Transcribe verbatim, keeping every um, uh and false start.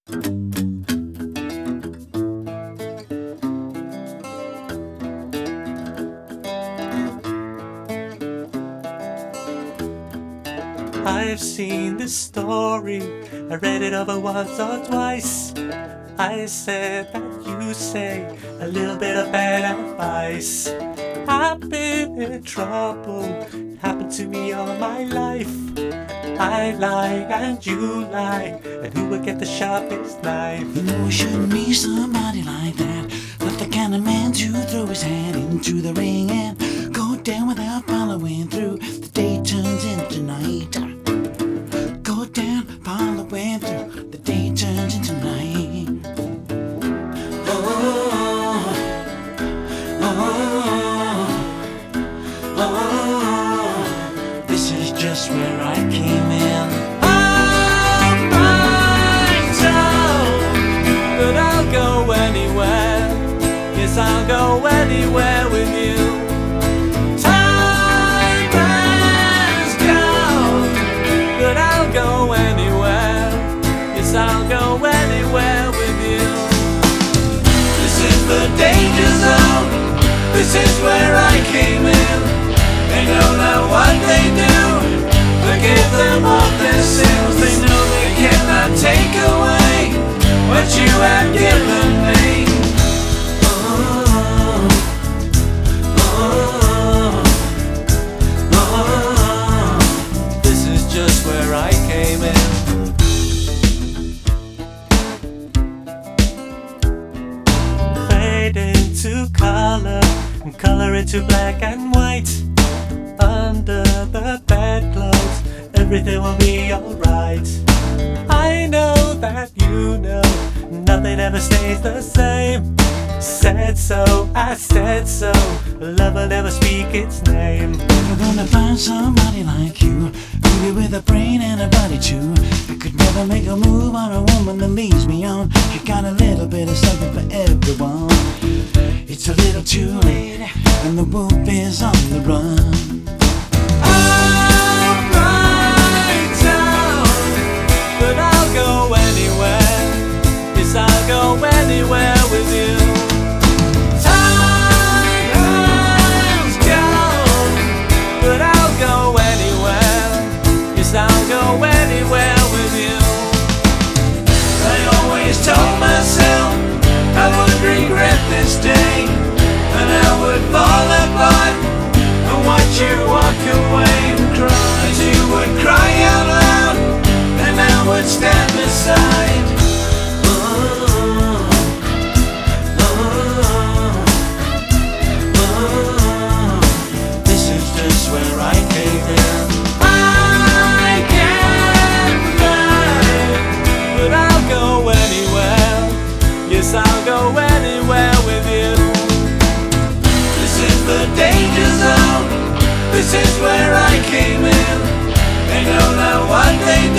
I've seen this story, I read it over once or twice. I said that you say a little bit of bad advice. I've been in trouble, it happened to me all my life. I lie and you lie, and who will get the sharpest knife? You know it shouldn't be somebody like that, not the kind of man to throw his hat into the ring and go down without following through. The day turns into night. Go down, following through. The day turns into night. Oh, oh, oh, oh. This is just where I came in. I'm right down, but I'll go anywhere. Yes, I'll go anywhere with you. Time has gone, but I'll go anywhere. Yes, I'll go anywhere with you. This is the danger zone. This is where I came in. They know not what they do. Forgive them of their sins. They know they cannot take away what you have given me. Oh, oh, oh. This is just where I came in. Fade into color and color into black and white. Under the bedclothes, everything will be alright. I know that you know nothing ever stays the same. Said so, I said so. Love will never speak its name. Never gonna find somebody like you, beauty with a brain and a body too. I could never make a move on a woman that leads me on. She got a little bit of something for everyone. It's a little too late, and the wolf is on the run. I'm right down, but I'll go anywhere. Yes, I'll go anywhere with you. Time has gone, but I'll go anywhere. Yes, I'll go anywhere with you. I always told myself I would regret this day, and I would fall apart and watch you walk away and cry. You would cry out loud, and I would stand beside. Oh, oh, oh. This is just where I came in. I can't fly, but I'll go anywhere. Yes, I'll go anywhere with you. This is the danger zone. This is where I came in. They know not what they